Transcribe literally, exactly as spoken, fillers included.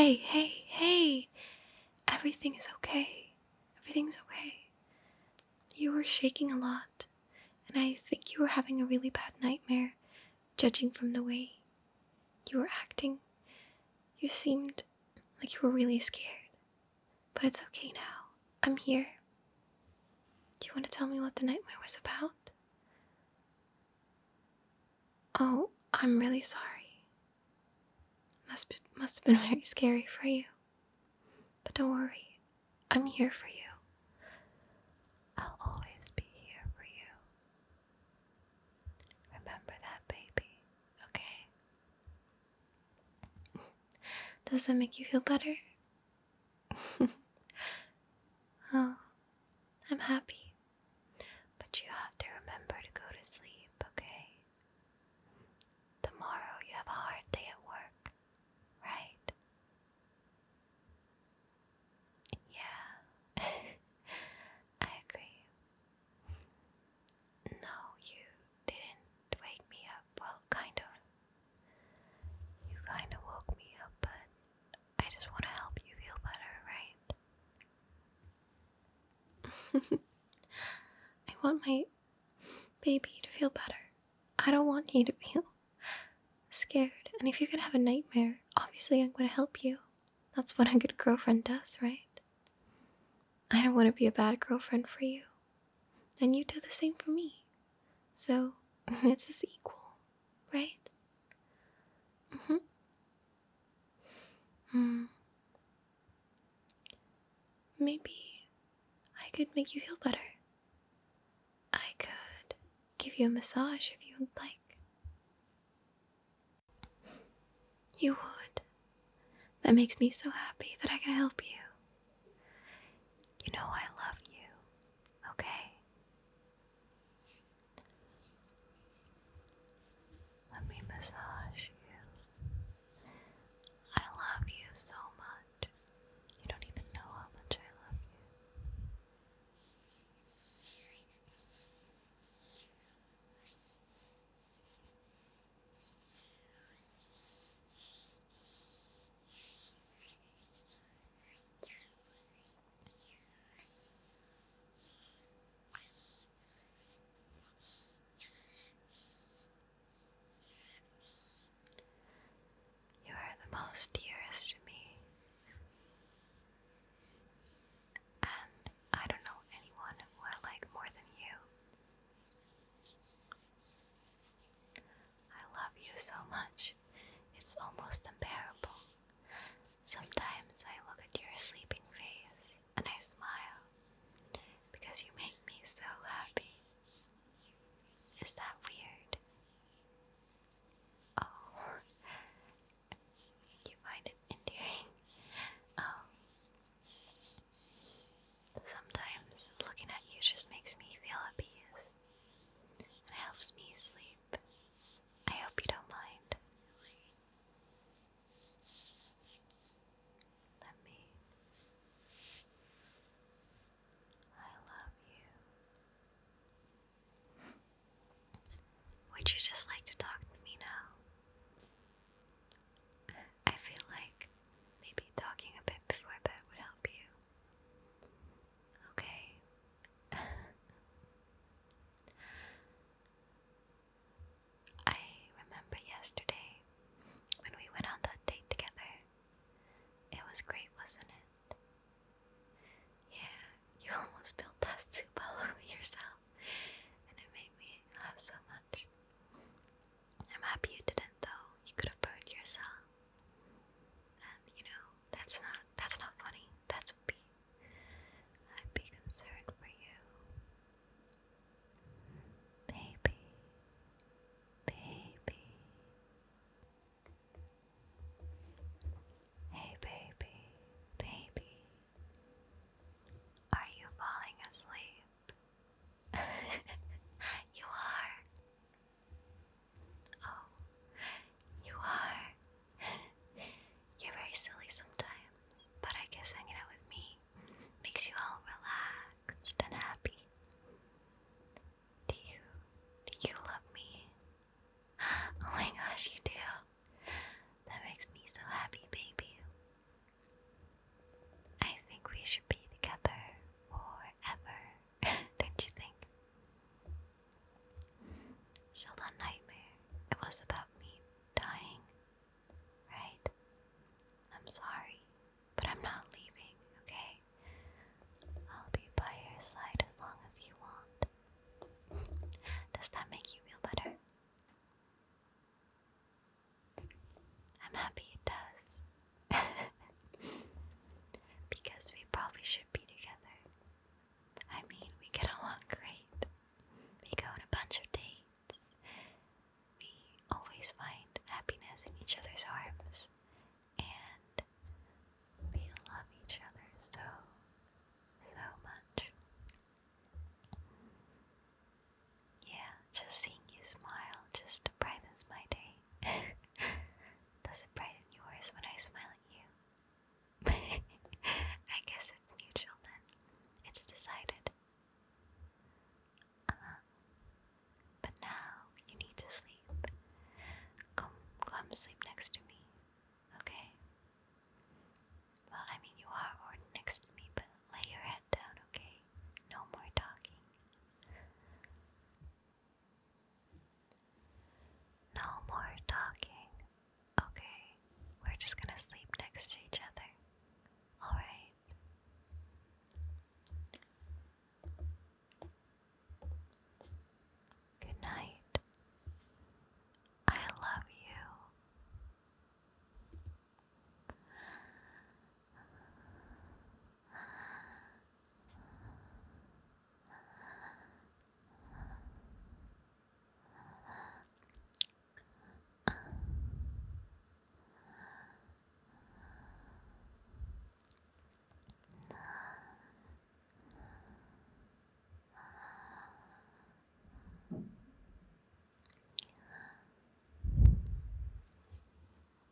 Hey, hey, hey! Everything is okay. Everything's okay. You were shaking a lot, and I think you were having a really bad nightmare, judging from the way you were acting. You seemed like you were really scared, but it's okay now. I'm here. Do you want to tell me what the nightmare was about? Oh, I'm really sorry. Must be, must have been very scary for you. But don't worry, I'm here for you. I'll always be here for you. Remember that, baby, okay? Does that make you feel better? Oh, I'm happy. But you have to remember to go to sleep, okay? Tomorrow you have a hard day at work, right? Yeah, I agree. No, you didn't wake me up. Well, kind of. You kind of woke me up, but I just want to help you feel better, right? I want my baby to feel better. I don't want you to feel scared. And if you're gonna have a nightmare, obviously I'm gonna help you. That's what a good girlfriend does, right? I don't want to be a bad girlfriend for you. And you do the same for me. So, it's just equal, right? Mm-hmm. Hmm. Maybe I could make you feel better. I could give you a massage if you would like. You would. That makes me so happy that I can help you. You know I love you, okay? Let me massage you. I love you so much. You don't even know how much I love you. each other's